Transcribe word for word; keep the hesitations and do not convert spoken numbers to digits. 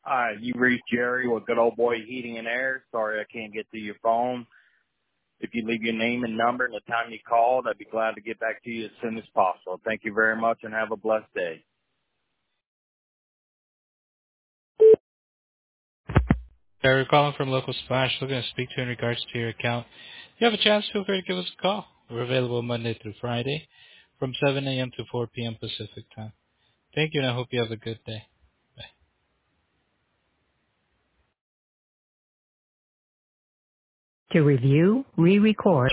Uh, you reached Jerry with Good Old Boy Heating and Air. Sorry I can't get to your phone. If you leave your name and number and the time you called, I'd be glad to get back to you as soon as possible. Thank you very much and have a blessed day. We're calling from Local Splash, looking to speak to you in regards to your account. If you have a chance, feel free to give us a call. We're available Monday through Friday from seven a.m. to four p.m. Pacific time. Thank you, and I hope you have a good day. Bye. To review, re-record,